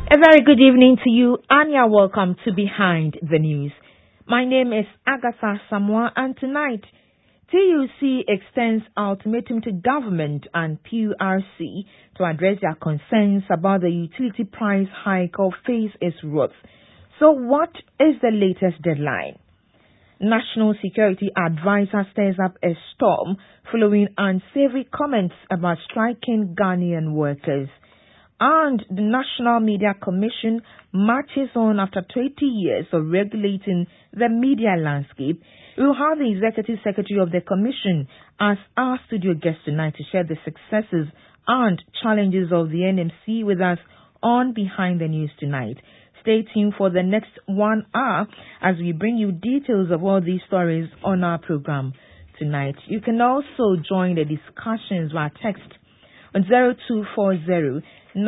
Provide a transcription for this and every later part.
A very good evening to you, and you're welcome to Behind the News. My name is Agatha Samoa, and tonight, TUC extends ultimatum to government and PURC to address their concerns about the utility price hike or face its wrath. So what is the latest deadline? National Security Advisor stirs up a storm following unsavory comments about striking Ghanaian workers. And the National Media Commission marches on after 20 years of regulating the media landscape. We will have the Executive Secretary of the Commission as our studio guest tonight to share the successes and challenges of the NMC with us on Behind the News tonight. Stay tuned for the next 1 hour as we bring you details of all these stories on our program tonight. You can also join the discussions via text on 0240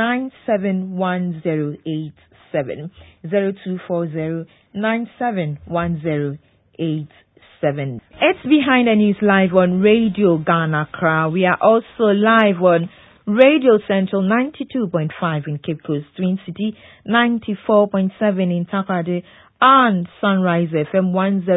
971087 0240 971087. It's Behind the News live on Radio Ghana Accra. We are also live on Radio Central 92.5 in Cape Coast, Twin City 94.7 in Takoradi, and Sunrise FM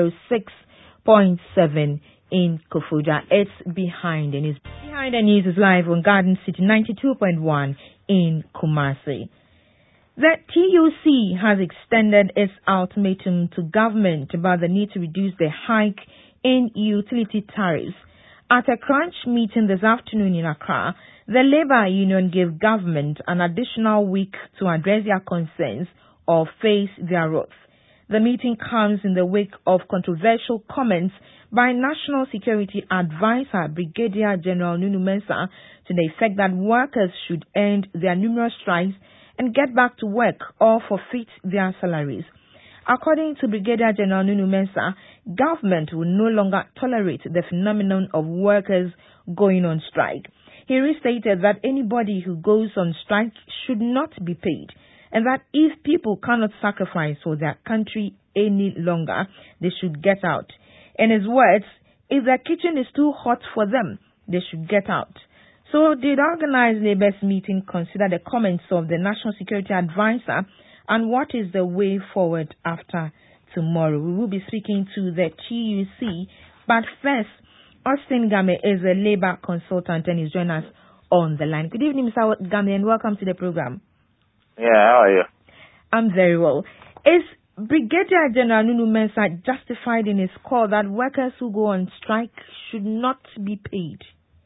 106.7 in Koforidua. It's Behind the News. Behind the News is live on Garden City 92.1 in Kumasi. The TUC has extended its ultimatum to government about the need to reduce the hike in utility tariffs. At a crunch meeting this afternoon in Accra, the Labour Union gave government an additional week to address their concerns or face their wrath. The meeting comes in the wake of controversial comments by National Security Advisor Brigadier General Nunu Mensah to the effect that workers should end their numerous strikes and get back to work or forfeit their salaries. According to Brigadier General Nunu Mensah, government will no longer tolerate the phenomenon of workers going on strike. He restated that anybody who goes on strike should not be paid, and that if people cannot sacrifice for their country any longer, they should get out. In his words, if their kitchen is too hot for them, they should get out. So did organized labor's meeting consider the comments of the National Security Advisor, and what is the way forward after tomorrow? We will be speaking to the TUC, but first, Austin Game is a labor consultant and is joining us on the line. Good evening, Mr. Game, and welcome to the program. Yeah, how are you? I'm very well. Is Brigadier General Nunu Mensah justified in his call that workers who go on strike should not be paid?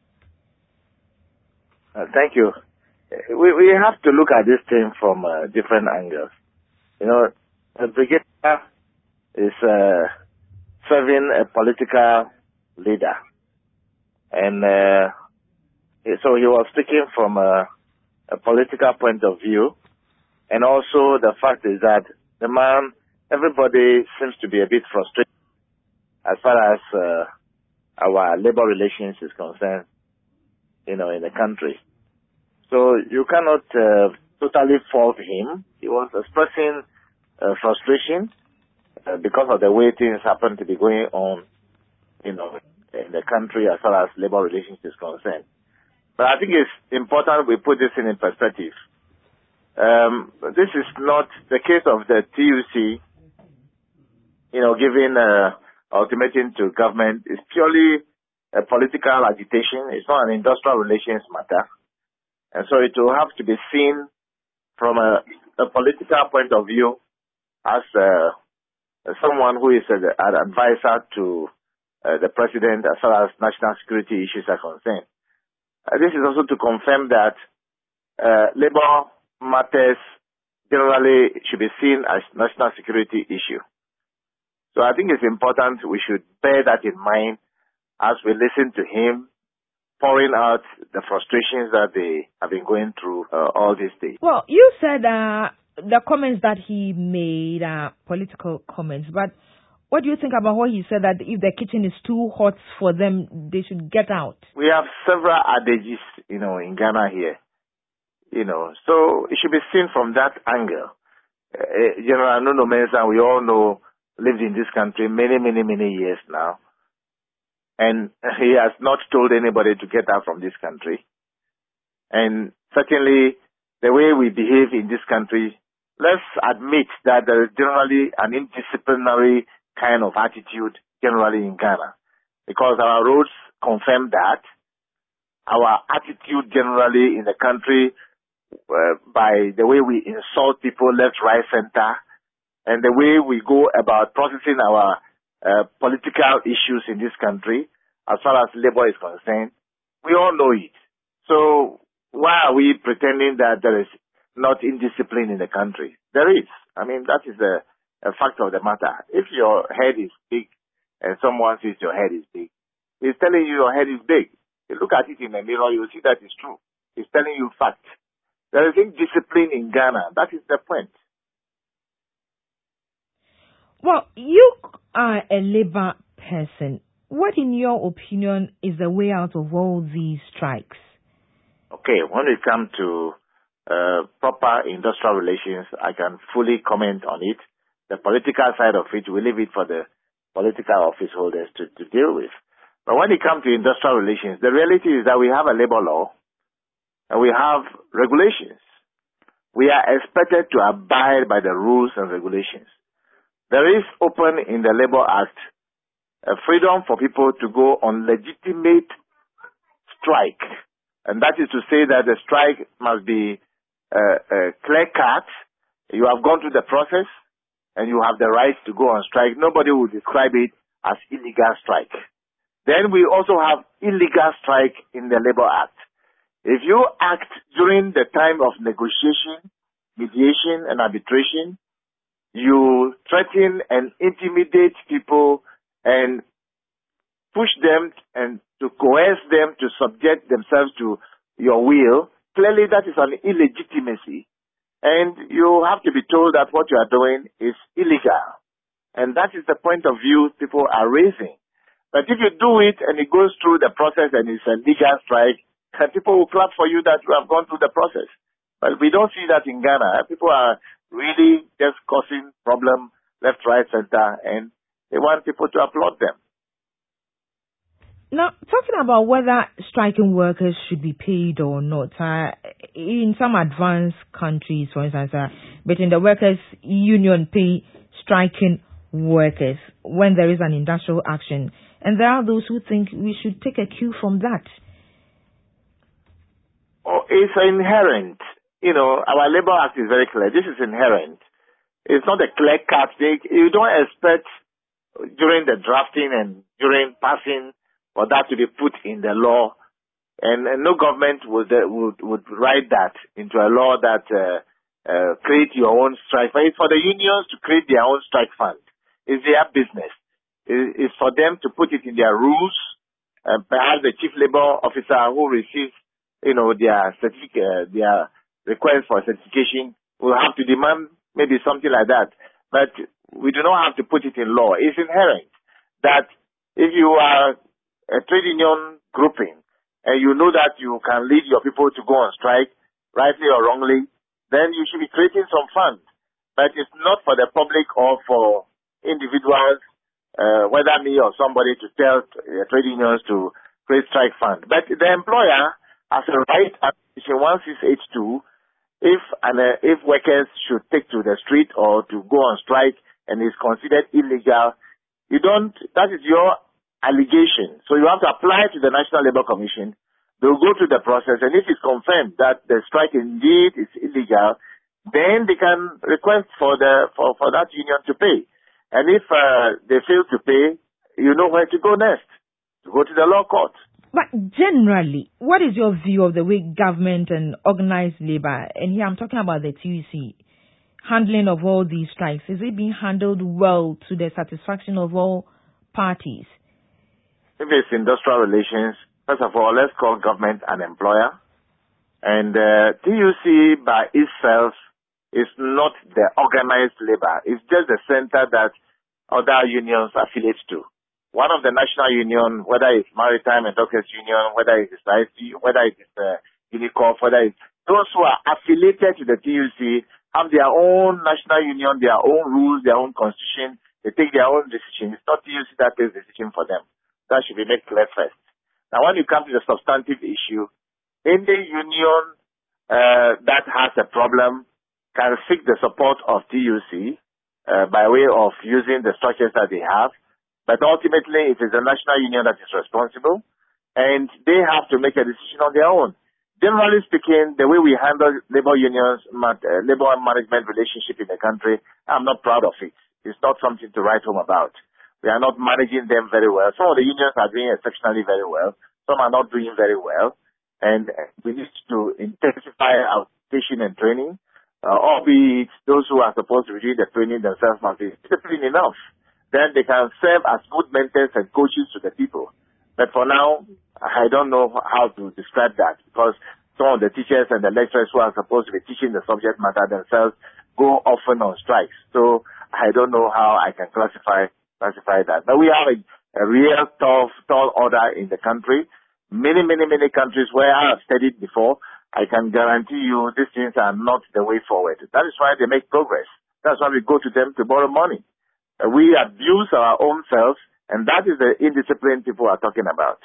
Thank you. We have to look at this thing from different angles. You know, the Brigadier is serving a political leader. And so he was speaking from a political point of view. And also the fact is that the man, everybody seems to be a bit frustrated as far as our labor relations is concerned, in the country. So you cannot totally fault him. He was expressing frustration because of the way things happen to be going on, in the country as far as labor relations is concerned. But I think it's important we put this in perspective. This is not the case of the TUC, giving ultimatum to government. It's purely a political agitation. It's not an industrial relations matter. And so it will have to be seen from a political point of view as someone who is an advisor to the president as far as national security issues are concerned. This is also to confirm that labor matters generally should be seen as national security issue. So I think it's important we should bear that in mind as we listen to him pouring out the frustrations that they have been going through all these days. Well, you said the comments that he made are political comments, but what do you think about what he said that if the kitchen is too hot for them, they should get out? We have several adages, in Ghana here, so it should be seen from that angle. General Nunu Mensah, we all know, lived in this country many, many, many years now. And he has not told anybody to get out from this country. And certainly, the way we behave in this country let's admit that there is generally an indisciplinary kind of attitude generally in Ghana, because our roads confirm that. Our attitude generally in the country, by the way we insult people left, right, center, and the way we go about processing our political issues in this country, as far as labor is concerned, we all know it. So why are we pretending that there is not indiscipline in the country? There is. I mean, that is a fact of the matter. If your head is big and someone says your head is big, he's telling you your head is big. You look at it in the mirror, you will see that it's true. He's telling you fact. There is indiscipline in Ghana. That is the point. Well, you are a labor person. What, in your opinion, is the way out of all these strikes? Okay, when it comes to proper industrial relations, I can fully comment on it. The political side of it, we leave it for the political office holders to deal with. But when it comes to industrial relations, the reality is that we have a labor law and we have regulations. We are expected to abide by the rules and regulations. There is open in the Labor Act a freedom for people to go on legitimate strike. And that is to say that the strike must be clear-cut. You have gone through the process and you have the right to go on strike. Nobody will describe it as illegal strike. Then we also have illegal strike in the Labor Act. If you act during the time of negotiation, mediation, and arbitration, you threaten and intimidate people and push them and to coerce them to subject themselves to your will, clearly that is an illegitimacy. And you have to be told that what you are doing is illegal. And that is the point of view people are raising. But if you do it and it goes through the process and it's a legal strike, people will clap for you that you have gone through the process. But we don't see that in Ghana. People are really just causing problem left, right, center, and they want people to applaud them. Now, talking about whether striking workers should be paid or not, in some advanced countries, for instance, between the workers' union pay striking workers when there is an industrial action. And there are those who think we should take a cue from that. Oh, it's inherent. You know, our Labor Act is very clear. This is inherent. It's not a clear cut. You don't expect during the drafting and during passing for that to be put in the law. And no government would write that into a law that create your own strike. But it's for the unions to create their own strike fund. It's their business. It's for them to put it in their rules. Perhaps the chief labor officer who receives, their certificate, their request for certification will have to demand maybe something like that. But we do not have to put it in law. It's inherent that if you are a trade union grouping and you know that you can lead your people to go on strike, rightly or wrongly, then you should be creating some funds. But it's not for the public or for individuals, whether me or somebody, to tell trade unions to create strike fund. But the employer has a right under Section 1682 if workers should take to the street or to go on strike and is considered illegal, that is your allegation. So you have to apply to the National Labour Commission. They'll go through the process, and if it's confirmed that the strike indeed is illegal, then they can request for that union to pay. And if they fail to pay, you know where to go next. To go to the law court. But generally, what is your view of the way government and organized labor, and here I'm talking about the TUC, handling of all these strikes? Is it being handled well to the satisfaction of all parties? If it's industrial relations, first of all, let's call government an employer. And TUC by itself is not the organized labor. It's just the center that other unions affiliate to. One of the national union, whether it's Maritime and Dockers Union, whether it's IC, whether it's Unicorp, whether it's those who are affiliated to the TUC have their own national union, their own rules, their own constitution. They take their own decision. It's not TUC that takes the decision for them. That should be made clear first. Now, when you come to the substantive issue, any union that has a problem can seek the support of TUC by way of using the structures that they have. But ultimately, it is the national union that is responsible, and they have to make a decision on their own. Generally speaking, the way we handle labor unions, labor management relationship in the country, I'm not proud of it. It's not something to write home about. We are not managing them very well. Some of the unions are doing exceptionally very well. Some are not doing very well. And we need to intensify our teaching and training, albeit those who are supposed to be doing the training themselves must be disciplined enough. Then they can serve as good mentors and coaches to the people. But for now, I don't know how to describe that, because some of the teachers and the lecturers who are supposed to be teaching the subject matter themselves go often on strikes. So I don't know how I can classify that. But we have a real tall order in the country. Many countries where I have studied before, I can guarantee you these things are not the way forward. That is why they make progress. That's why we go to them to borrow money. We abuse our own selves, and that is the indiscipline people are talking about.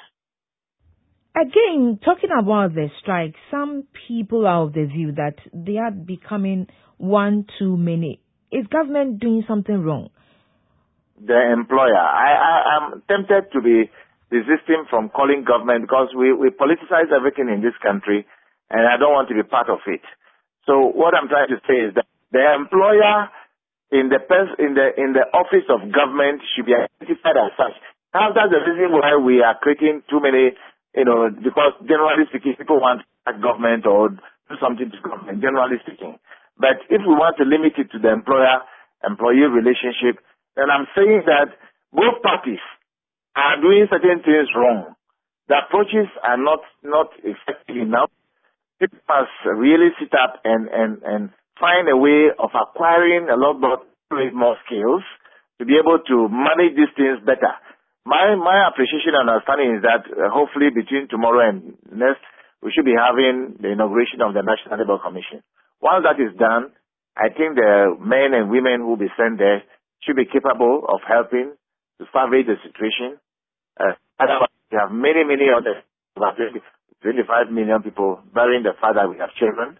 Again, talking about the strike, some people are of the view that they are becoming one too many. Is government doing something wrong? The employer. I'm tempted to be resisting from calling government, because we politicize everything in this country, and I don't want to be part of it. So what I'm trying to say is that the employer in the office of government should be identified as such. Now, that's the reason why we are creating too many, because generally speaking, people want a government or do something to government, generally speaking. But if we want to limit it to the employer-employee relationship, then I'm saying that both parties are doing certain things wrong. The approaches are not effective enough. People must really sit up and find a way of acquiring a lot more skills to be able to manage these things better. My appreciation and understanding is that hopefully between tomorrow and next, we should be having the inauguration of the National Labour Commission. Once that is done, I think the men and women who will be sent there should be capable of helping to survey the situation. Otherwise, we have many others, about 25 million people, bearing the fact that we have children,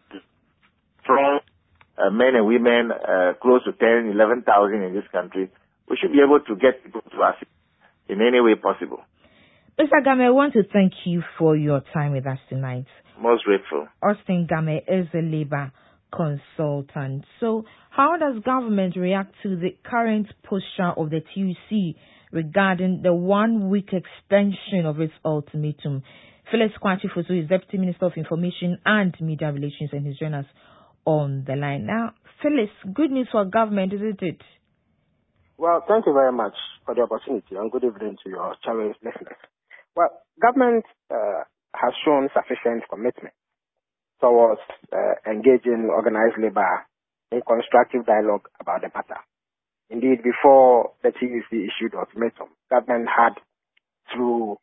strong men and women, close to 10, 11,000 in this country. We should be able to get people to us in any way possible. Mr. Game, I want to thank you for your time with us tonight. Most grateful. Austin Game is a labor consultant. So how does government react to the current posture of the TUC regarding the 1 week extension of its ultimatum? Phyllis Kwakye-Fosu is Deputy Minister of Information and Media Relations, and he's joined us on the line. Now, Phyllis, good news for government, isn't it? Well, thank you very much for the opportunity, and good evening to your cherished listeners. Well, government has shown sufficient commitment towards engaging organized labor in constructive dialogue about the matter. Indeed, before the TUC issued the ultimatum, government had, through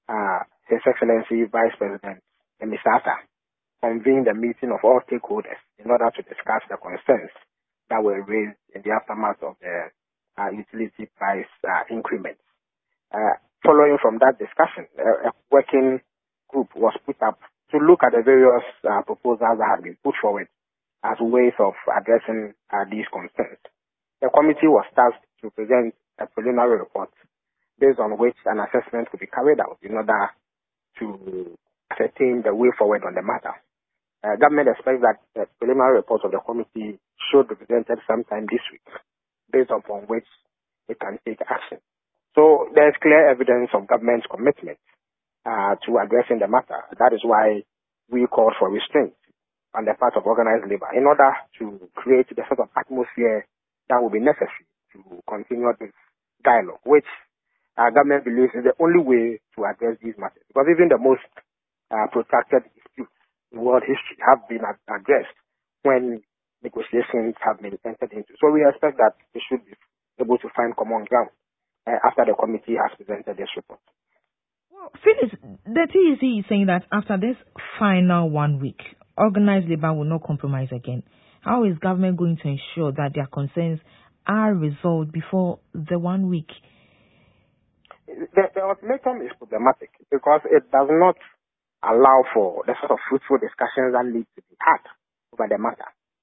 His Excellency Vice President Mr. Atta, convened a meeting of all stakeholders in order to discuss the concerns that were raised in the aftermath of the utility price increments. Following from that discussion, a working group was put up to look at the various proposals that had been put forward as ways of addressing these concerns. The committee was tasked to present a preliminary report based on which an assessment could be carried out in order to ascertain the way forward on the matter. Government expects that the preliminary report of the committee should be presented sometime this week, based upon which it can take action. So there is clear evidence of government's commitment to addressing the matter. That is why we called for restraint on the part of organized labor in order to create the sort of atmosphere that will be necessary to continue this dialogue, which government believes is the only way to address these matters. Because even the most protracted disputes in world history have been addressed when negotiations have been entered into. So we expect that we should be able to find common ground after the committee has presented this report. Well, Phyllis, the TUC is saying that after this final 1 week, organized labor will not compromise again. How is government going to ensure that their concerns are resolved before the 1 week? The ultimatum is problematic because it does not allow for the sort of fruitful discussions that need to be had over the matter.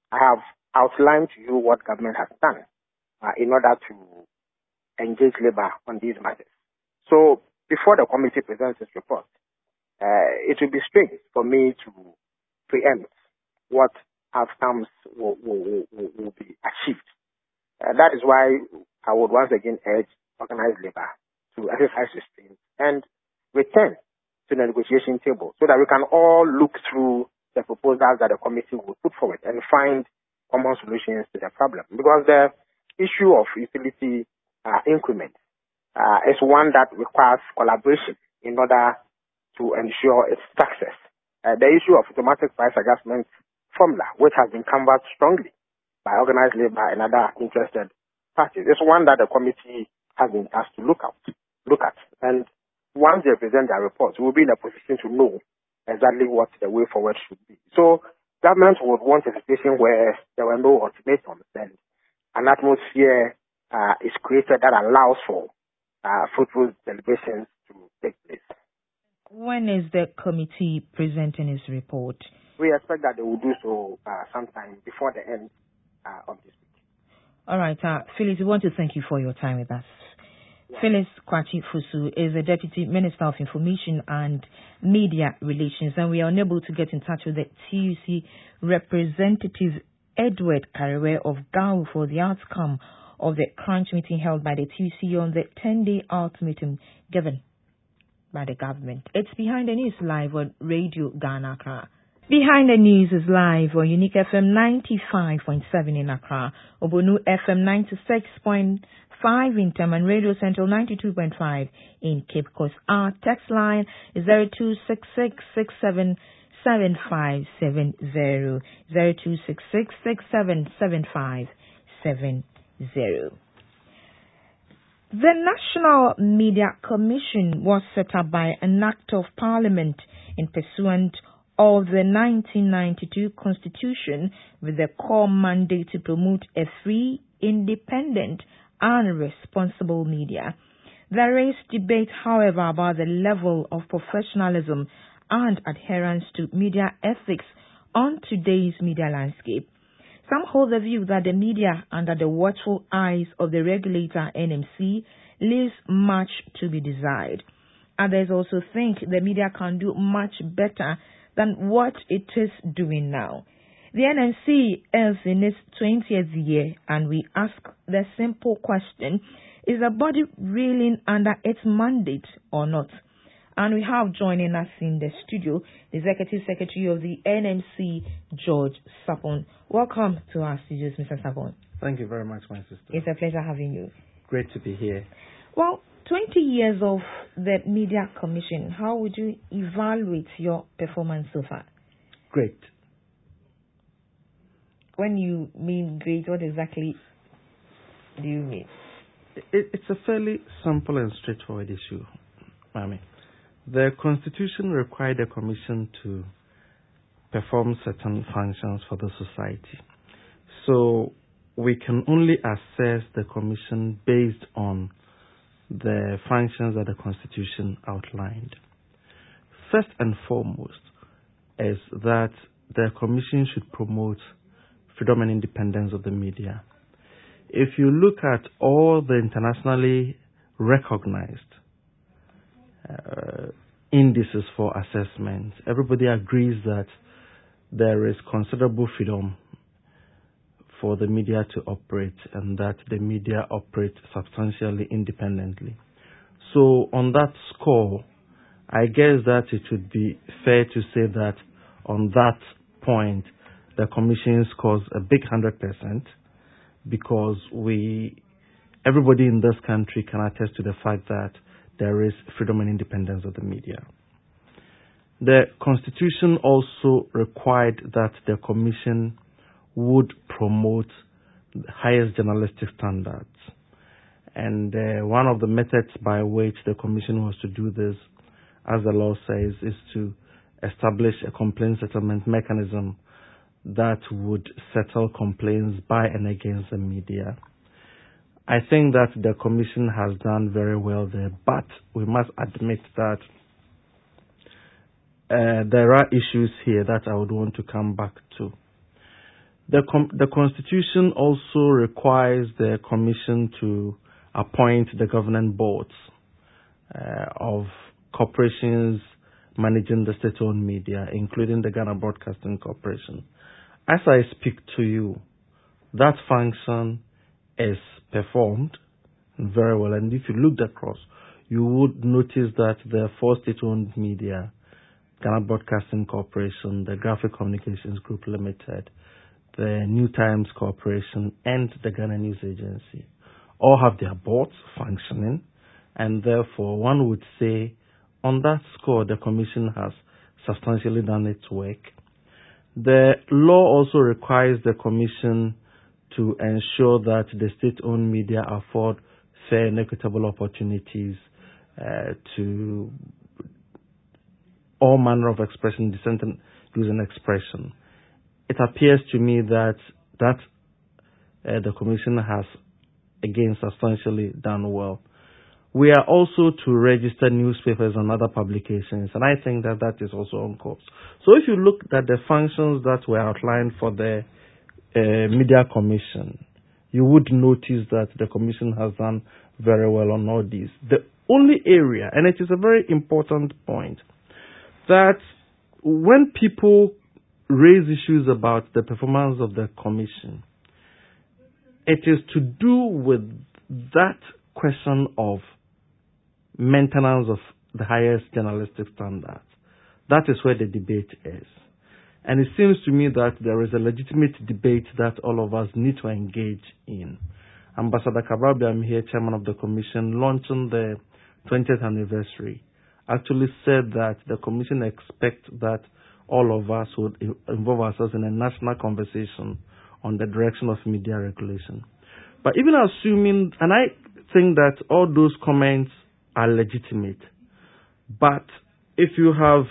I have outlined to you what government has done in order to engage labor on these matters. So before the committee presents its report, it will be strange for me to preempt what outcomes will be achieved. That is why I would once again urge organized labor to exercise restraint and return to the negotiation table so that we can all look through the proposals that the committee will put forward and find common solutions to the problem. Because the issue of utility increment is one that requires collaboration in order to ensure its success. The issue of automatic price adjustment formula, which has been canvassed strongly by organized labor and other interested parties, is one that the committee has been asked to look at. And once they present their reports, we'll be in a position to know exactly what the way forward should be. So government would want a situation where there were no ultimatums and an atmosphere is created that allows for fruitful deliberations to take place. When is the committee presenting its report? We expect that they will do so sometime before the end of this week. All right, Phyllis, we want to thank you for your time with us. Yeah. Phyllis Kwakye Fusu is the Deputy Minister of Information and Media Relations, and we are unable to get in touch with the TUC representative Edward Karewe of Gao for the outcome of the crunch meeting held by the TUC on the 10-day ultimatum given by the government. It's Behind the News live on Radio Ghana Accra. Behind the News is live on Unique FM 95.7 in Accra, Obonu FM 96.5 in Tam, and Radio Central 92.5 in Cape Coast. Our text line is 0266677570, 0266677570. The National Media Commission was set up by an Act of Parliament in pursuant of the 1992 Constitution with the core mandate to promote a free, independent and responsible media. There is debate, however, about the level of professionalism and adherence to media ethics on today's media landscape. Some hold the view that the media, under the watchful eyes of the regulator NMC, leaves much to be desired. Others also think the media can do much better than what it is doing now. The NMC is in its 20th year, and we ask the simple question, is the body reeling under its mandate or not? And we have joining us in the studio the Executive Secretary of the NMC, George Sapon. Welcome to our studios, Mr. Sapon. Thank you very much, my sister. It's a pleasure having you. Great to be here. Well, 20 years of the Media Commission, how would you evaluate your performance so far? Great. When you mean great, what exactly do you mean? It's a fairly simple and straightforward issue, Mami. The Constitution required the Commission to perform certain functions for the society. So we can only assess the Commission based on the functions that the Constitution outlined. First and foremost is that the Commission should promote freedom and independence of the media. If you look at all the internationally recognized indices for assessment, everybody agrees that there is considerable freedom for the media to operate and that the media operate substantially independently. So on that score, I guess that it would be fair to say that on that point, the Commission scores a big 100% because everybody in this country can attest to the fact that there is freedom and independence of the media. The Constitution also required that the Commission would promote the highest journalistic standards. And one of the methods by which the Commission was to do this, as the law says, is to establish a complaint settlement mechanism that would settle complaints by and against the media. I think that the Commission has done very well there, but we must admit that there are issues here that I would want to come back to. The Constitution also requires the Commission to appoint the governing boards of corporations managing the state-owned media, including the Ghana Broadcasting Corporation. As I speak to you, that function is performed very well. And if you looked across, you would notice that the four state-owned media, Ghana Broadcasting Corporation, the Graphic Communications Group Limited, the New Times Corporation, and the Ghana News Agency all have their boards functioning, and therefore one would say on that score the Commission has substantially done its work. The law also requires the Commission to ensure that the state-owned media afford fair and equitable opportunities to all manner of expression, dissent, and using expression. It appears to me that the Commission has, again, substantially done well. We are also to register newspapers and other publications, and I think that is also on course. So if you look at the functions that were outlined for the Media Commission, you would notice that the Commission has done very well on all these. The only area, and it is a very important point, that when people raise issues about the performance of the Commission, it is to do with that question of maintenance of the highest journalistic standards. That is where the debate is. And it seems to me that there is a legitimate debate that all of us need to engage in. Ambassador Cabral Biamhie, Chairman of the Commission, launching the 20th anniversary, actually said that the Commission expects that all of us would involve ourselves in a national conversation on the direction of media regulation. But even assuming, and I think that all those comments are legitimate, but if you have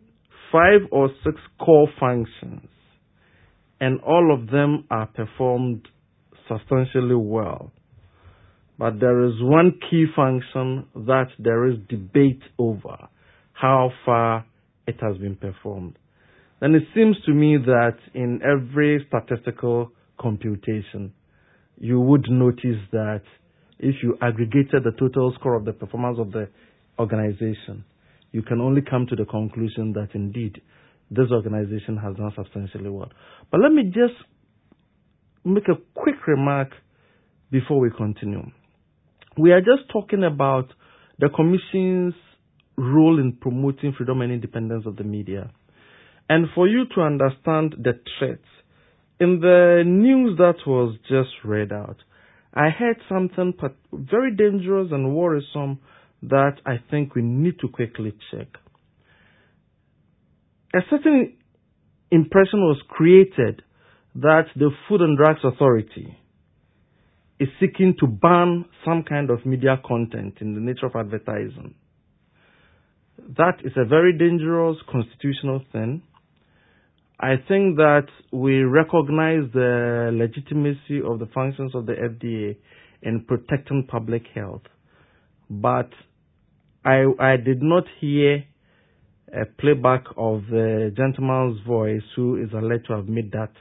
5 or 6 core functions and all of them are performed substantially well, but there is one key function that there is debate over how far it has been performed, then it seems to me that in every statistical computation, you would notice that if you aggregated the total score of the performance of the organization, you can only come to the conclusion that indeed this organization has done substantially well. But let me just make a quick remark before we continue. We are just talking about the Commission's role in promoting freedom and independence of the media. And for you to understand the threats, in the news that was just read out, I heard something very dangerous and worrisome that I think we need to quickly check. A certain impression was created that the Food and Drugs Authority is seeking to ban some kind of media content in the nature of advertising. That is a very dangerous constitutional thing. I think that we recognize the legitimacy of the functions of the FDA in protecting public health. But I did not hear a playback of the gentleman's voice who is alleged to have made that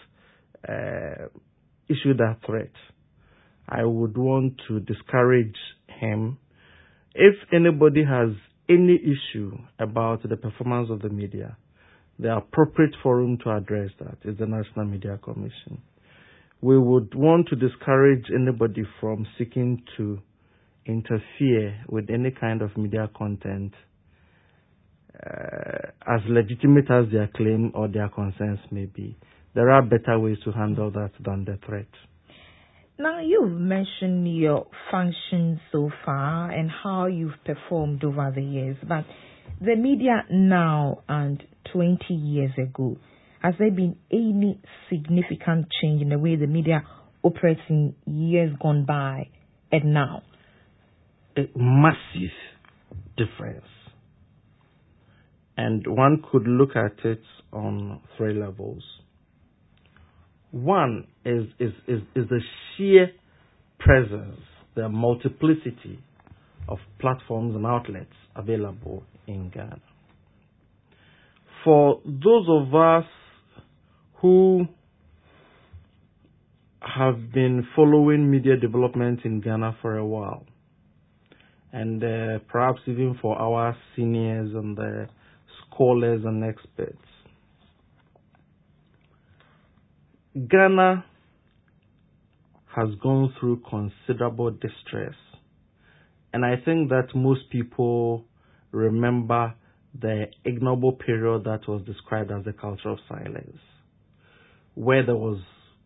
issue that threat. I would want to discourage him. If anybody has any issue about the performance of the media, the appropriate forum to address that is the National Media Commission. We would want to discourage anybody from seeking to interfere with any kind of media content, as legitimate as their claim or their concerns may be. There are better ways to handle that than the threat. Now, you've mentioned your functions so far and how you've performed over the years, but the media now and 20 years ago, has there been any significant change in the way the media operates in years gone by and now? A massive difference. And one could look at it on 3 levels. One is the sheer presence, the multiplicity of platforms and outlets available in Ghana. For those of us who have been following media development in Ghana for a while, and perhaps even for our seniors and scholars and experts. Ghana has gone through considerable distress, and I think that most people remember the ignoble period that was described as the culture of silence, where there was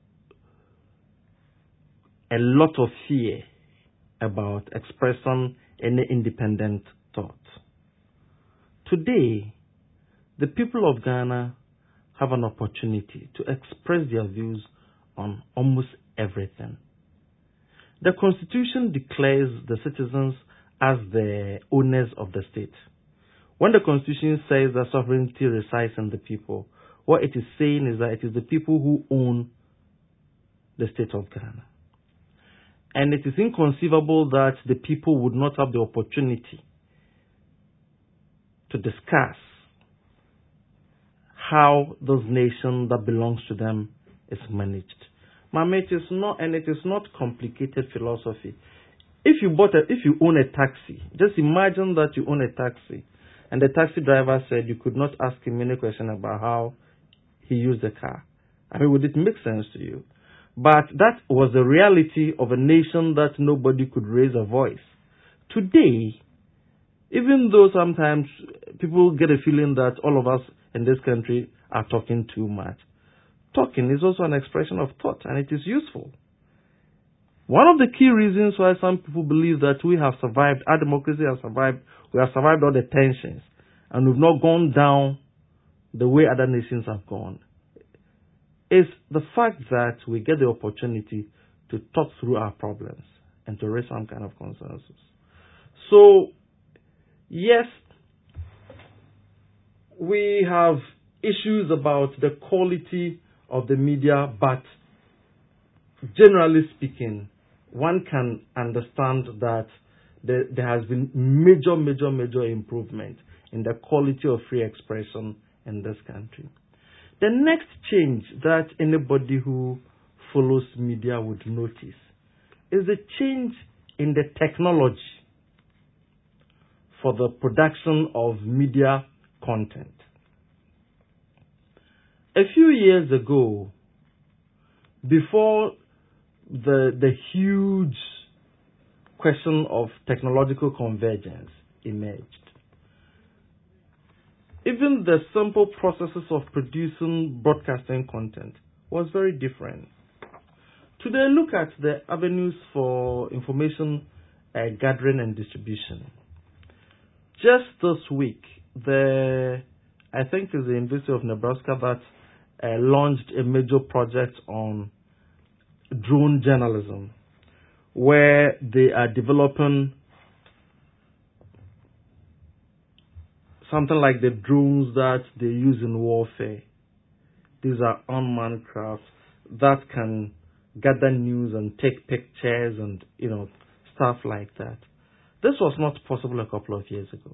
a lot of fear about expressing any independent thought. Today, the people of Ghana have an opportunity to express their views on almost everything. The Constitution declares the citizens as the owners of the state. When the Constitution says that sovereignty resides in the people, what it is saying is that it is the people who own the state of Ghana. And it is inconceivable that the people would not have the opportunity to discuss how this nation that belongs to them is managed. Mama, it is not complicated philosophy. If you own a taxi, just imagine that you own a taxi, and the taxi driver said you could not ask him any question about how he used the car. I mean, would it make sense to you? But that was the reality of a nation that nobody could raise a voice. Today, even though sometimes people get a feeling that all of us in this country are talking too much, talking is also an expression of thought, and it is useful. One of the key reasons why some people believe that we have survived, our democracy has survived, we have survived all the tensions, and we've not gone down the way other nations have gone, is the fact that we get the opportunity to talk through our problems and to raise some kind of consensus. So, yes, we have issues about the quality of the media, but generally speaking, one can understand that there has been major improvement in the quality of free expression in this country. The next change that anybody who follows media would notice is the change in the technology for the production of media content. A few years ago, before the huge question of technological convergence emerged, even the simple processes of producing broadcasting content was very different. Today, look at the avenues for information gathering and distribution. Just this week, I think it's the University of Nebraska that launched a major project on drone journalism, where they are developing something like the drones that they use in warfare. These are unmanned crafts that can gather news and take pictures and, stuff like that. This was not possible a couple of years ago.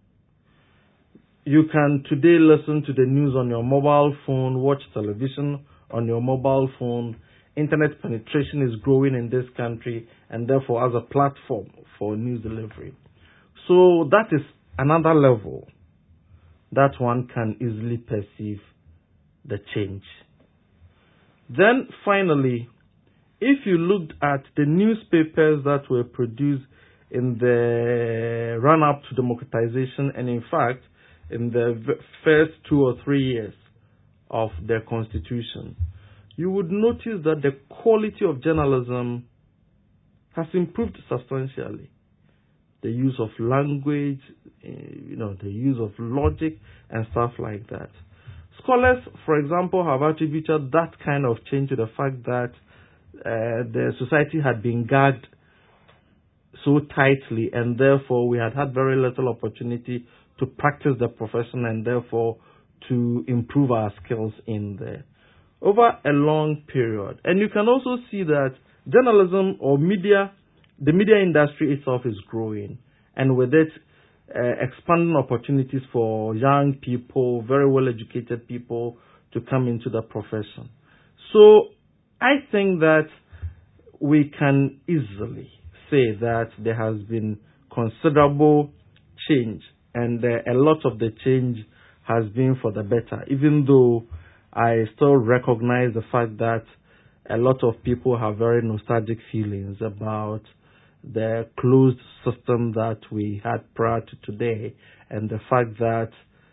You can today listen to the news on your mobile phone, watch television on your mobile phone. Internet penetration is growing in this country, and therefore as a platform for news delivery. So that is another level that one can easily perceive the change. Then finally, if you looked at the newspapers that were produced in the run-up to democratization, and in fact, in the first 2 or 3 years of their constitution, you would notice that the quality of journalism has improved substantially. The use of language, the use of logic and stuff like that. Scholars, for example, have attributed that kind of change to the fact that the society had been gagged so tightly, and therefore we had very little opportunity to practice the profession and therefore to improve our skills in there over a long period. And you can also see that journalism or media, the media industry itself is growing, and with it expanding opportunities for young people, very well educated people to come into the profession. So I think that we can easily say that there has been considerable change, and a lot of the change has been for the better, even though I still recognize the fact that a lot of people have very nostalgic feelings about the closed system that we had prior to today, and the fact that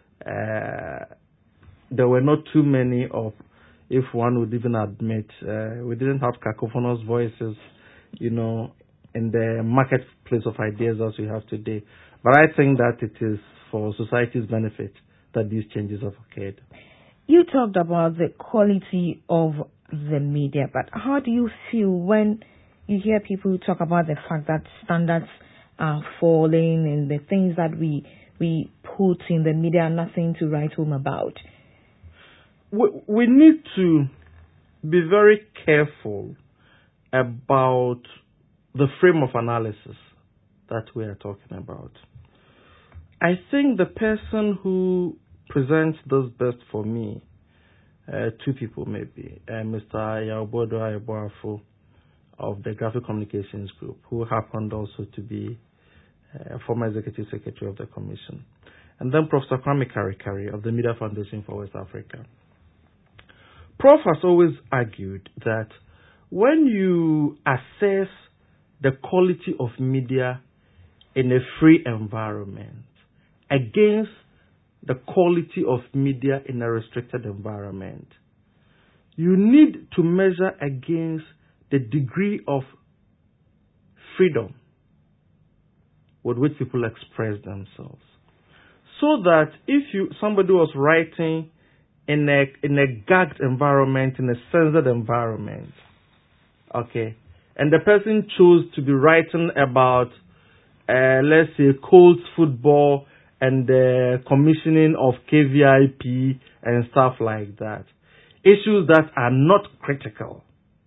there were not too many of, if one would even admit, we didn't have cacophonous voices, in the marketplace of ideas as we have today. But I think that it is for society's benefit that these changes have occurred. You talked about the quality of the media, but how do you feel when you hear people talk about the fact that standards are falling and the things that we put in the media are nothing to write home about? We need to be very careful about the frame of analysis that we are talking about. I think the person who presents this best for me, two people maybe, Mr. Yaobodo Ayeboafo of the Graphic Communications Group, who happened also to be former Executive Secretary of the Commission, and then Professor Kwame Karikari of the Media Foundation for West Africa. Prof has always argued that when you assess the quality of media in a free environment against the quality of media in a restricted environment, you need to measure against the degree of freedom with which people express themselves. So that if somebody was writing in a gagged environment, in a censored environment, okay, and the person chose to be writing about, let's say, Colts football and the commissioning of KVIP and stuff like that, issues that are not critical.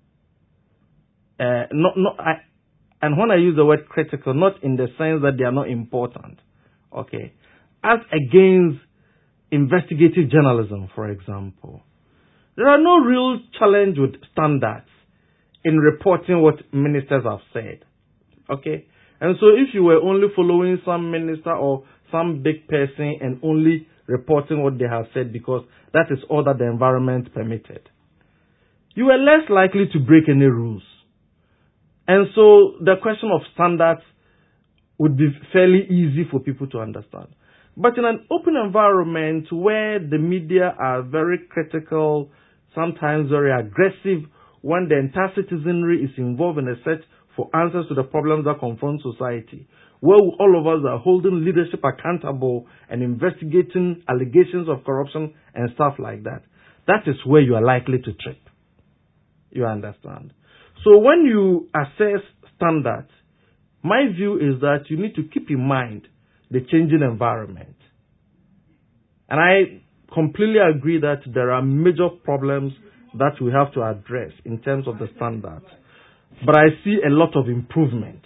And when I use the word critical, not in the sense that they are not important, okay, as against investigative journalism, for example, there are no real challenge with standards in reporting what ministers have said, okay? And so if you were only following some minister or some big person and only reporting what they have said because that is all that the environment permitted, you were less likely to break any rules. And so the question of standards would be fairly easy for people to understand. But in an open environment where the media are very critical, sometimes very aggressive, when the entire citizenry is involved in a search for answers to the problems that confront society, where all of us are holding leadership accountable and investigating allegations of corruption and stuff like that, that is where you are likely to trip. You understand? So when you assess standards, my view is that you need to keep in mind the changing environment. And I completely agree that there are major problems that we have to address in terms of the standards. But I see a lot of improvement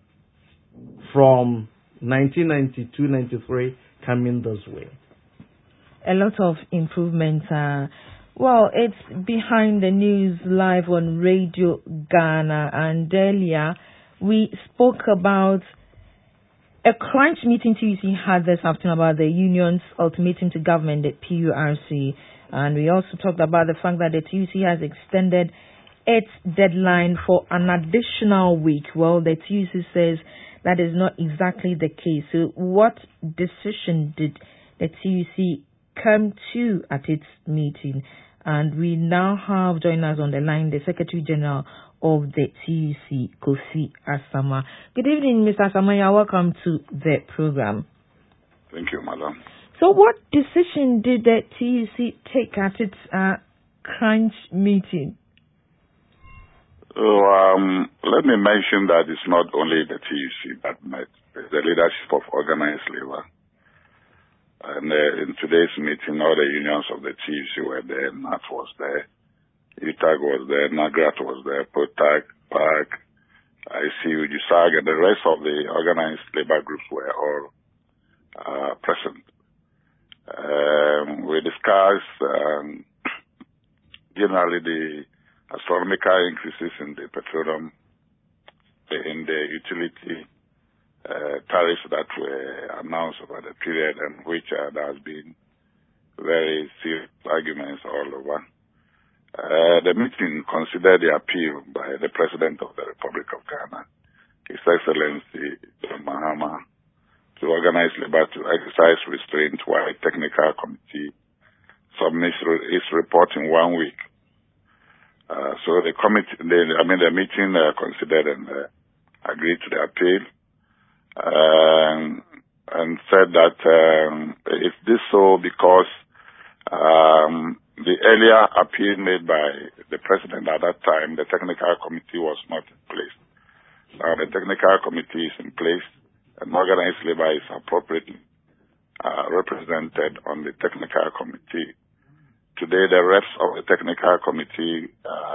from 1992-93 coming this way. A lot of improvement. Well, it's Behind the News live on Radio Ghana, and earlier we spoke about a crunch meeting TUC had this afternoon about the union's ultimatum to government, the PURC, and we also talked about the fact that the TUC has extended its deadline for an additional week. Well, the TUC says that is not exactly the case. So what decision did the TUC come to at its meeting? And we now have joining us on the line the Secretary General of the TUC, Kofi Asama. Good evening, Mr. Asama. You're welcome to the program. Thank you, madam. So what decision did the TUC take at its crunch meeting? Let me mention that it's not only the TUC that met. It's the leadership of organized labor. And in today's meeting, all the unions of the TUC were there. NAT was there. UTAG was there. NAGRAT was there. POTAG, PAC, ICU, USAG, and the rest of the organized labor groups were all present. We discussed generally the astronomical increases in the petroleum, in the utility tariffs that were announced over the period, and which there has been very serious arguments all over. The meeting considered the appeal by the President of the Republic of Ghana, His Excellency John Mahama, to organize labor to exercise restraint while a technical committee submits its report in 1 week. So the meeting considered and agreed to the appeal, and said that it did so because the earlier appeal made by the President at that time, the technical committee was not in place. Now the technical committee is in place, and organized labor is appropriately represented on the technical committee. Today, the reps of the technical committee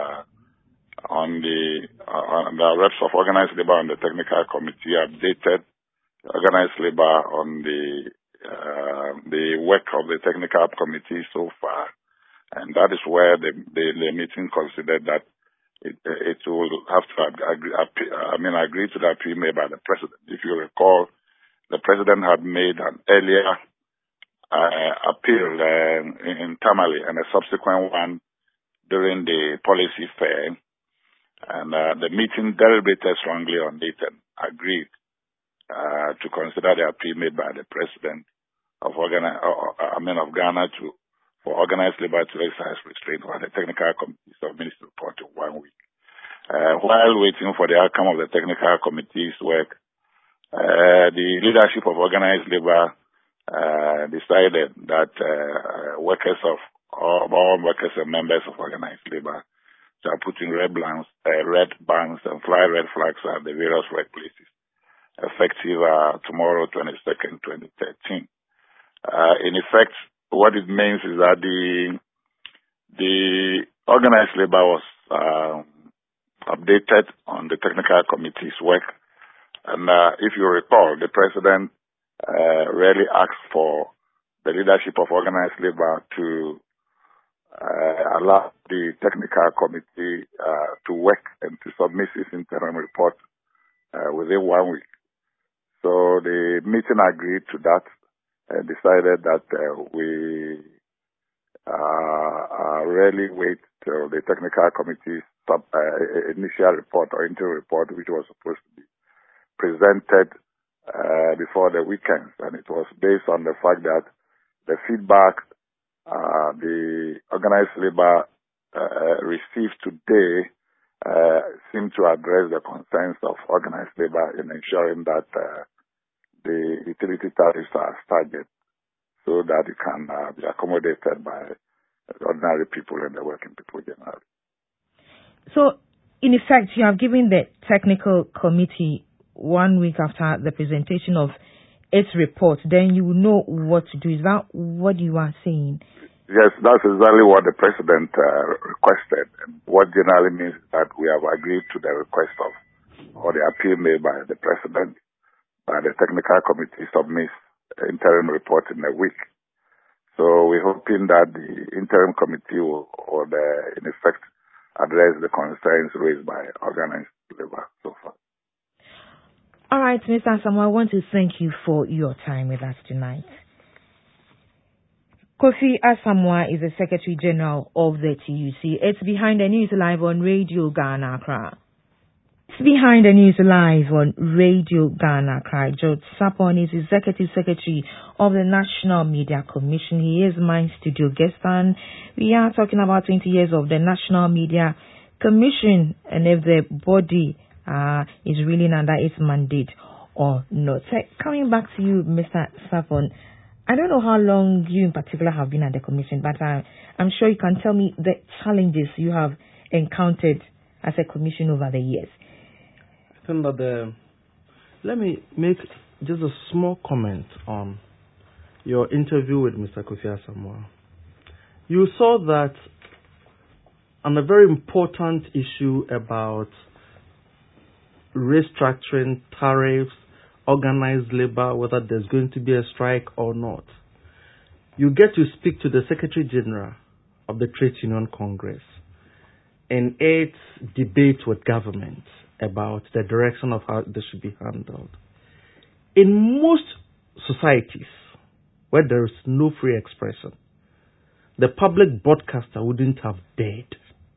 the reps of organized labor on the technical committee updated organized labor on the work of the technical committee so far, and that is where the meeting considered that it will have to agree to the appeal made by the President. If you recall, the President had made an earlier appeal in Tamale and a subsequent one during the policy fair, and the meeting deliberated strongly on it and agreed to consider the appeal made by the President of Ghana for organized labor to exercise restraint while the technical committee submits the report in 1 week. While waiting for the outcome of the technical committee's work, the leadership of organized labor decided that all workers and members of organized labor shall put in red bands and fly red flags at the various workplaces, effective tomorrow, 22nd, 2013. In effect, what it means is that the organized labor was updated on the technical committee's work, and if you recall, the President really asked for the leadership of organized labor to allow the technical committee to work and to submit its interim report within 1 week. So the meeting agreed to that and decided that we really wait till the technical committee's initial report or interim report, which was supposed to be presented before the weekend. And it was based on the fact that the feedback the organized labor received today seem to address the concerns of organized labor in ensuring that the utility tariffs are staggered so that it can be accommodated by ordinary people and the working people generally. So, in effect, you have given the technical committee 1 week after the presentation of its report, then you will know what to do. Is that what you are saying? Yes, that's exactly what the President requested. And what generally means that we have agreed to the request of, or the appeal made by the President, by the technical committee submits interim report in a week. So we're hoping that the interim committee will, in effect, address the concerns raised by organized labor so far. All right, Mr. Asamoah, I want to thank you for your time with us tonight. Kofi Asamoah is the Secretary General of the TUC. It's Behind the News live on Radio Ghana Accra. It's Behind the News live on Radio Ghana Accra. George Sapon is Executive Secretary of the National Media Commission. He is my studio guest, and we are talking about 20 years of the National Media Commission and if the body is really under its mandate or not. So, coming back to you, Mr. Sapon, I don't know how long you in particular have been at the commission, but I'm sure you can tell me the challenges you have encountered as a commission over the years. I think that let me make just a small comment on your interview with Mr. Kofi Asamoah. You saw that on a very important issue about restructuring tariffs, organized labor, whether there's going to be a strike or not, you get to speak to the Secretary General of the Trade Union Congress. in its debate with government about the direction of how this should be handled. In most societies where there is no free expression, the public broadcaster wouldn't have dared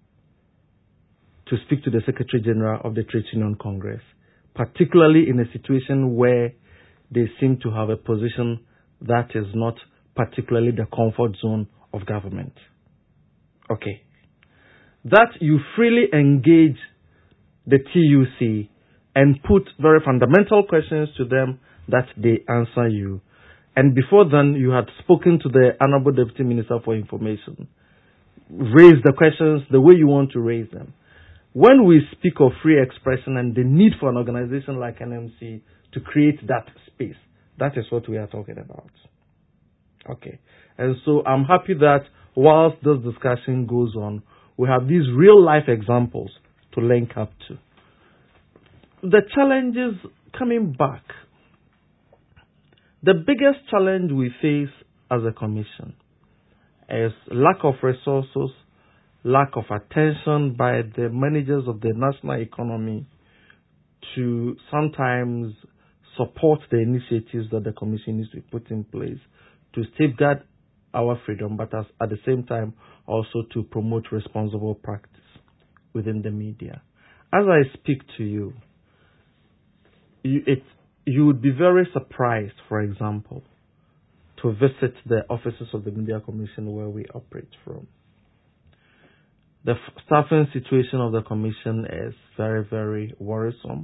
to speak to the Secretary General of the Trade Union Congress, particularly in a situation where they seem to have a position that is not particularly the comfort zone of government. Okay. That you freely engage the TUC and put very fundamental questions to them that they answer you. And before then, you had spoken to the Honorable Deputy Minister for Information. Raise the questions the way you want to raise them. When we speak of free expression and the need for an organization like NMC to create that space, that is what we are talking about. Okay. And so I'm happy that whilst this discussion goes on, we have these real life examples to link up to. The challenges coming back. The biggest challenge we face as a commission is lack of resources, lack of attention by the managers of the national economy to sometimes support the initiatives that the commission needs to put in place to safeguard our freedom, but at the same time also to promote responsible practice within the media. As I speak to you, you would be very surprised, for example, to visit the offices of the Media Commission where we operate from. The staffing situation of the commission is very, very worrisome.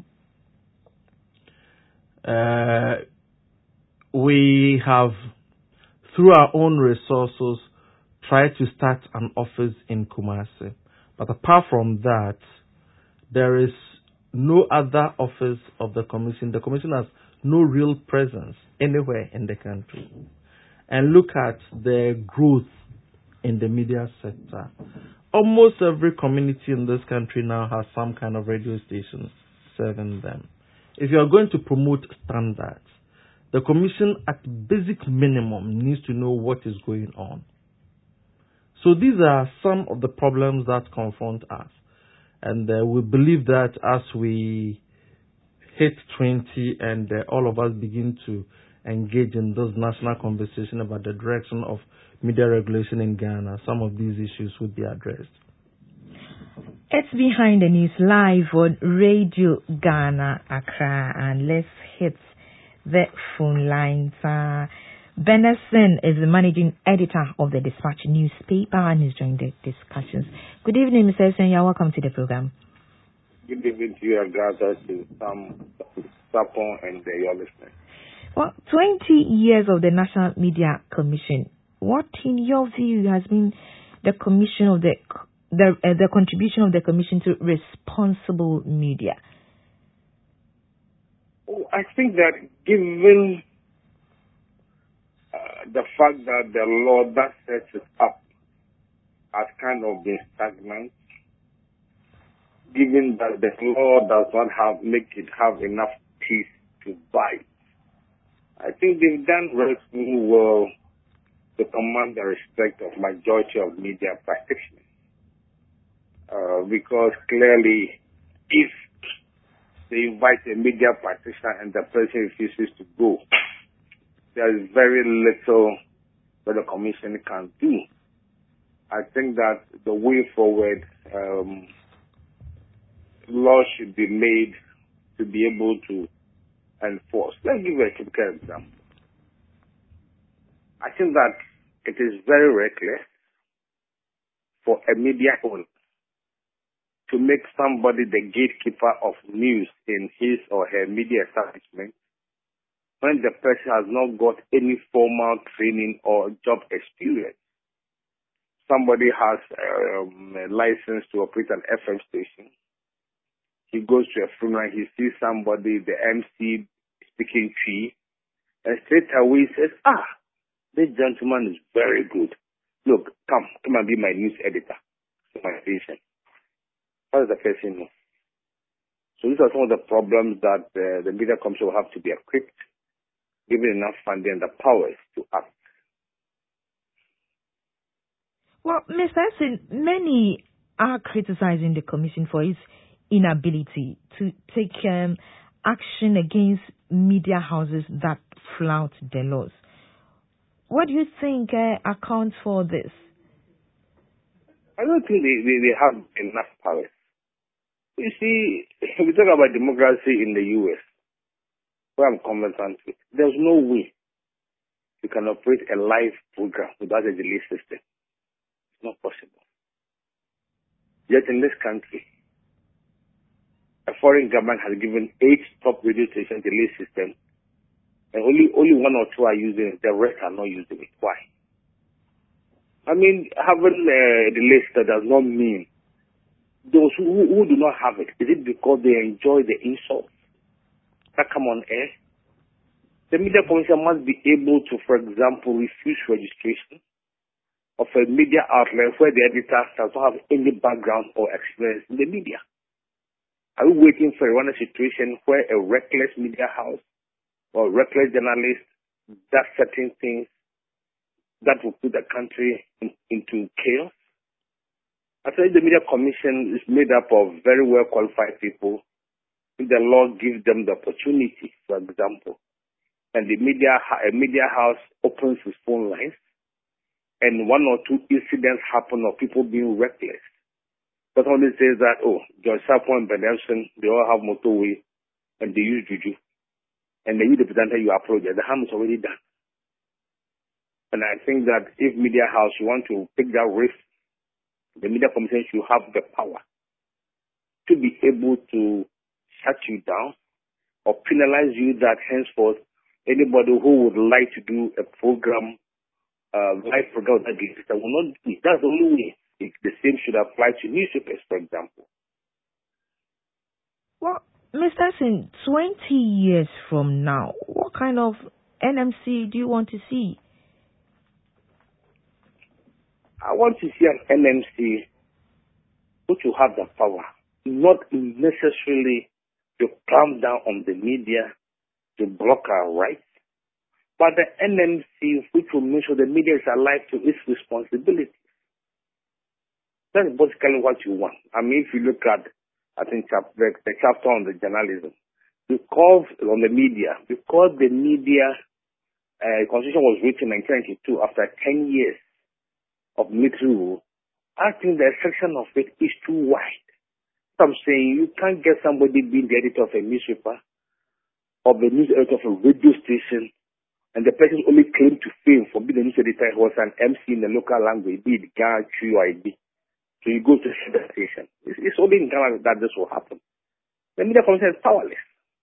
We have, through our own resources, tried to start an office in Kumasi. But apart from that, there is no other office of the commission. The commission has no real presence anywhere in the country. And look at the growth in the media sector. Almost every community in this country now has some kind of radio station serving them. If you are going to promote standards, the commission at basic minimum needs to know what is going on. So these are some of the problems that confront us. And we believe that as we hit 20 and all of us begin to engage in this national conversation about the direction of media regulation in Ghana, some of these issues would be addressed. It's Behind the News live on Radio Ghana, Accra, and let's hit the phone lines. Benison is the managing editor of the Dispatch newspaper and is joining the discussions. Good evening, Mr. Sen. You're welcome to the program. Good evening to you, Agatha, to Sam, Sapon, and your listeners. Well, 20 years of the National Media Commission. What, in your view, has been the commission of the contribution of the commission to responsible media? Oh, I think that given the fact that the law that sets it up has kind of been stagnant, given that the law does not make it have enough teeth to bite, I think they've done relatively well to command the respect of majority of media practitioners. Because clearly, if they invite a media practitioner and the person refuses to go, there is very little that the commission can do. I think that the way forward, law should be made to be able to enforce. Let's give you a typical example. I think that it is very reckless for a media owner to make somebody the gatekeeper of news in his or her media establishment when the person has not got any formal training or job experience. Somebody has a license to operate an FM station. He goes to a funeral, he sees somebody, the MC, speaking tree, and straight away he says, this gentleman is very good. Look, come and be my news editor, my patient. How does the person know? So these are some of the problems that the media commission will have to be equipped, given enough funding and the powers to act. Well, Mr. Essen, many are criticizing the Commission for its inability to take action against media houses that flout the laws. What do you think accounts for this? I don't think they have enough power. You see, we talk about democracy in the U.S., where I'm conversant with. There's no way you can operate a live program without a delay system. It's not possible. Yet in this country, a foreign government has given 8 top radio stations delay system, and only 1 or 2 are using it. The rest are not using it. Why? I mean, having a delay system does not mean those who do not have it. Is it because they enjoy the insults that come on air? The Media Commission must be able to, for example, refuse registration of a media outlet where the editor does not have any background or experience in the media. Are we waiting for a situation where a reckless media house or reckless journalist does certain things that will put the country into chaos? I think the Media Commission is made up of very well qualified people. If the law gives them the opportunity, for example, and a media house opens its phone lines, and 1 or 2 incidents happen of people being reckless. But only says that, George Sapo and Ben Elson, they all have motorway and they use juju. And then you, the presenter, you approach it. The harm is already done. And I think that if media house, you want to take that risk, the Media Commission should have the power to be able to shut you down or penalize you that henceforth anybody who would like to do a program, live program that will not do it. That's the only way. The same should apply to newspapers, for example. Well, Mr. Sin, 20 years from now, what kind of NMC do you want to see? I want to see an NMC which will have the power, not necessarily to clamp down on the media, to block our rights, but the NMC which will make sure the media is alive to its responsibility. That's basically what you want. I mean, if you look at, I think, the chapter on the journalism, because on the media, because the media constitution was written in 1992 after 10 years of military rule, I think the section of it is too wide. So I'm saying you can't get somebody being the editor of a newspaper or the news editor of a radio station, and the person only claimed to fame for being the news editor was an MC in the local language, be it Ghana, Tree, or ID. So you go to the station. It's only in Ghana that this will happen. The Media Commission is powerless.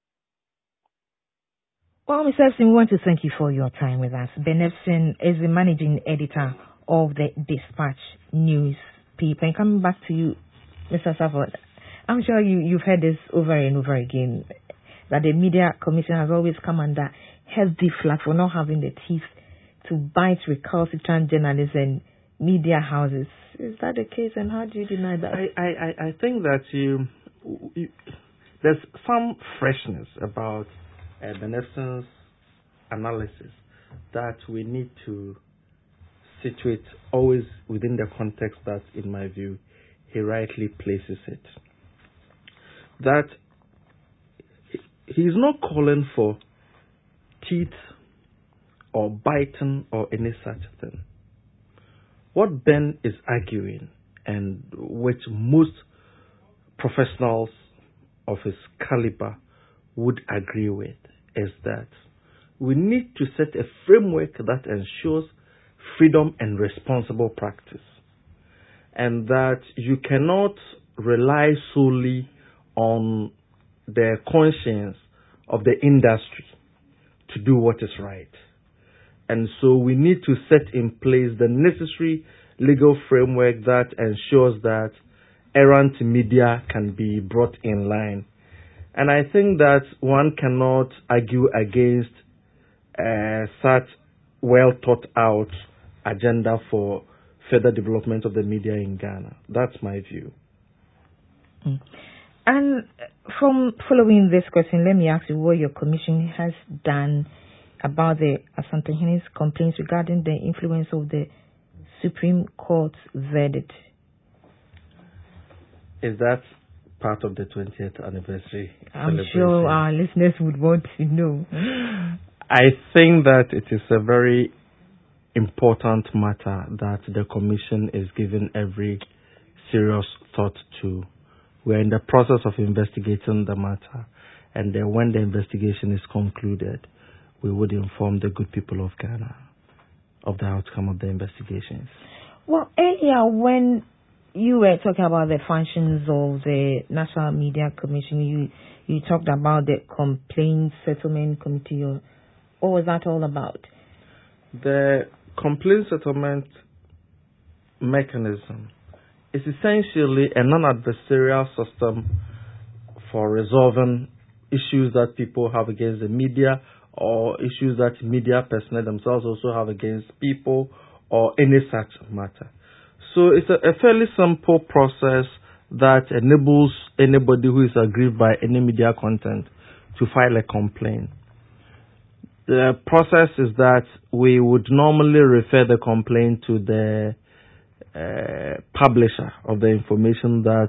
Well, Mr. Epson, we want to thank you for your time with us. Ben Epson is the managing editor of the Dispatch newspaper. And coming back to you, Mr. Safford, I'm sure you've heard this over and over again, that the Media Commission has always come under heavy flack for not having the teeth to bite recalcitrant journalists and media houses. Is that the case, and how do you deny that? I think that there's some freshness about Ben Epson's analysis that we need to situate always within the context that, in my view, he rightly places it. That he's not calling for teeth or biting or any such thing. What Ben is arguing, and which most professionals of his caliber would agree with, is that we need to set a framework that ensures freedom and responsible practice, and that you cannot rely solely on the conscience of the industry to do what is right. And so we need to set in place the necessary legal framework that ensures that errant media can be brought in line. And I think that one cannot argue against such well thought out agenda for further development of the media in Ghana. That's my view. And from following this question, let me ask you what your commission has done about the Asantehene complaints regarding the influence of the Supreme Court's verdict. Is that part of the 20th anniversary celebration? Sure our listeners would want to know. I think that it is a very important matter that the Commission is giving every serious thought to. We're in the process of investigating the matter, and then when the investigation is concluded, we would inform the good people of Ghana of the outcome of the investigations. Well, earlier when you were talking about the functions of the National Media Commission, you talked about the Complaint Settlement Committee. What was that all about? The Complaint Settlement Mechanism is essentially a non-adversarial system for resolving issues that people have against the media, or issues that media personnel themselves also have against people, or any such matter. So it's a fairly simple process that enables anybody who is aggrieved by any media content to file a complaint. The process is that we would normally refer the complaint to the publisher of the information that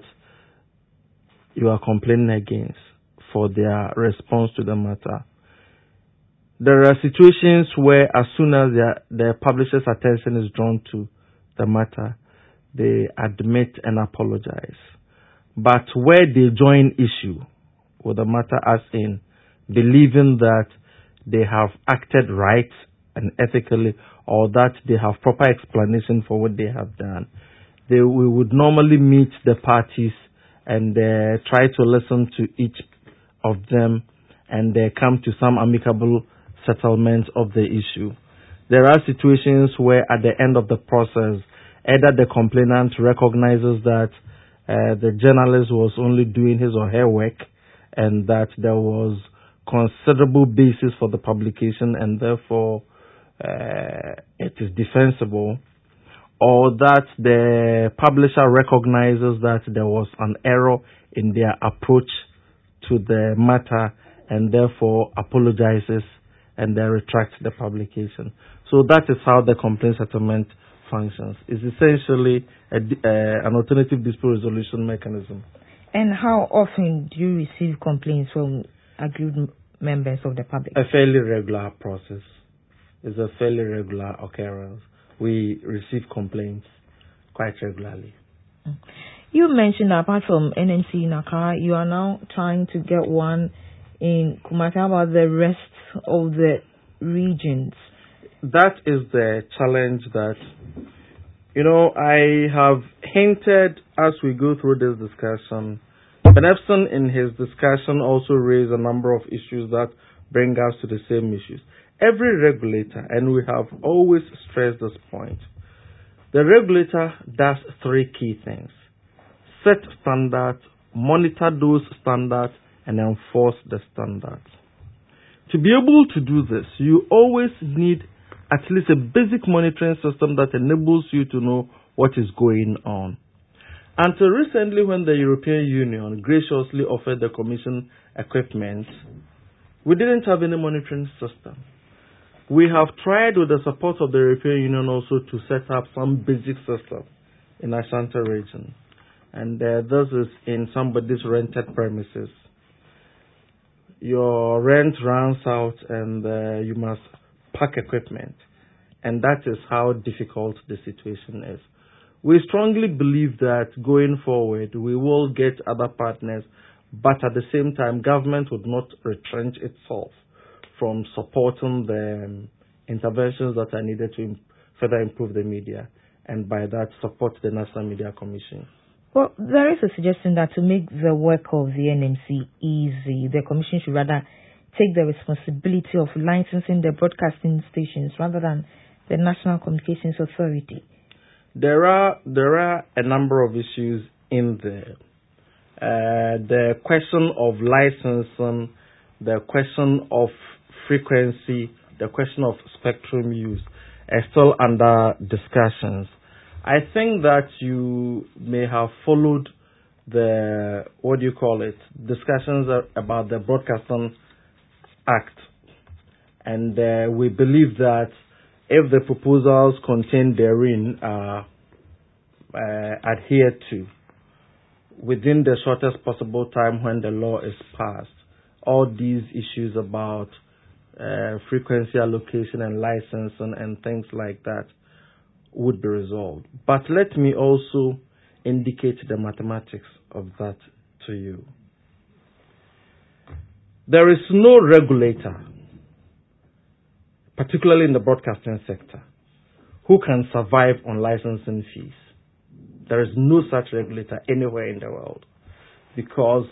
you are complaining against for their response to the matter. There are situations where as soon as the publisher's attention is drawn to the matter, they admit and apologize. But where they join issue with the matter, as in believing that they have acted right and ethically, or that they have proper explanation for what they have done, we would normally meet the parties and try to listen to each of them and come to some amicable settlement of the issue. There are situations where at the end of the process, either the complainant recognizes that the journalist was only doing his or her work and that there was considerable basis for the publication and therefore it is defensible, or that the publisher recognizes that there was an error in their approach to the matter and therefore apologizes and then retracts the publication. So that is how the complaint settlement functions. It's essentially an alternative dispute resolution mechanism. And how often do you receive complaints from aggrieved members of the public? A fairly regular process. It's a fairly regular occurrence. We receive complaints quite regularly. You mentioned that apart from NMC in Accra, you are now trying to get one in Kumasi. How about the rest of the regions? That is the challenge that, I have hinted as we go through this discussion. Ben Epson in his discussion also raised a number of issues that bring us to the same issues. Every regulator, and we have always stressed this point, the regulator does three key things: set standards, monitor those standards, and enforce the standards. To be able to do this, you always need at least a basic monitoring system that enables you to know what is going on. Until recently, when the European Union graciously offered the Commission equipment, we didn't have any monitoring system. We have tried with the support of the European Union also to set up some basic system in Ashanti region. And this is in somebody's rented premises. Your rent runs out and you must pack equipment. And that is how difficult the situation is. We strongly believe that going forward, we will get other partners, but at the same time, government would not retrench itself from supporting the interventions that are needed to further improve the media, and by that, support the National Media Commission. Well, there is a suggestion that to make the work of the NMC easy, the Commission should rather take the responsibility of licensing the broadcasting stations rather than the National Communications Authority. There are a number of issues in there. The question of licensing, the question of frequency, the question of spectrum use are still under discussions. I think that you may have followed the, discussions about the Broadcasting Act. And we believe that if the proposals contained therein are adhered to, within the shortest possible time when the law is passed, all these issues about frequency allocation and licensing and things like that would be resolved. But let me also indicate the mathematics of that to you. There is no regulator, particularly in the broadcasting sector, who can survive on licensing fees. There is no such regulator anywhere in the world. Because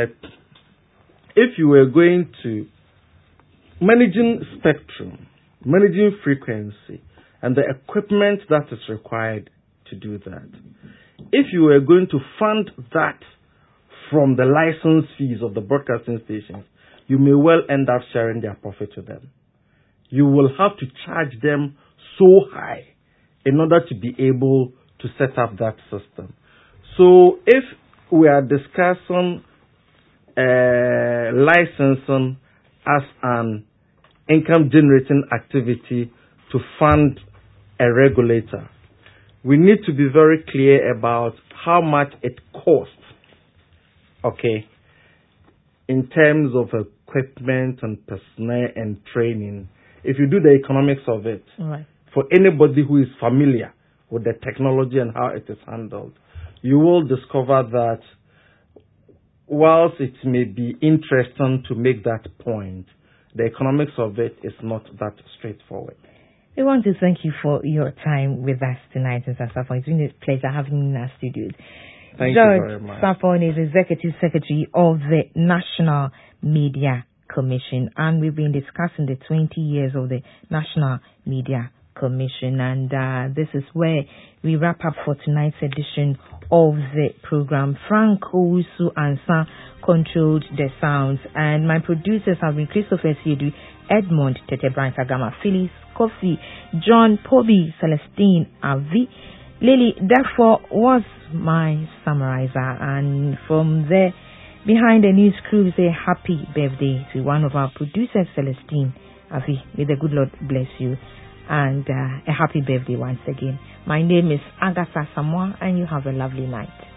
if you were going to managing spectrum, managing frequency, and the equipment that is required to do that, if you were going to fund that from the license fees of the broadcasting stations, you may well end up sharing their profit with them. You will have to charge them so high in order to be able to set up that system. So if we are discussing licensing as an income generating activity to fund a regulator, we need to be very clear about how much it costs, okay, in terms of equipment and personnel and training. If you do the economics of it, right, for anybody who is familiar with the technology and how it is handled, you will discover that whilst it may be interesting to make that point, the economics of it is not that straightforward. We want to thank you for your time with us tonight, Mr. Safon. It's been a pleasure having you in our studios. Thank you very much. Safon is Executive Secretary of the National Media Commission, and we've been discussing the 20 years of the National Media Commission, and this is where we wrap up for tonight's edition of the program. Frank Owusu Ansa controlled the sounds, and my producers have been Christopher Siedu, Edmond Tete Bransagama, Phyllis Kofi, John Poby, Celestine Avi. Lily therefore was my summarizer, and from there, behind the news crew, we say happy birthday to one of our producers, Celestine Avi. May the good Lord bless you, and a happy birthday once again. My name is Agatha Samoa, and you have a lovely night.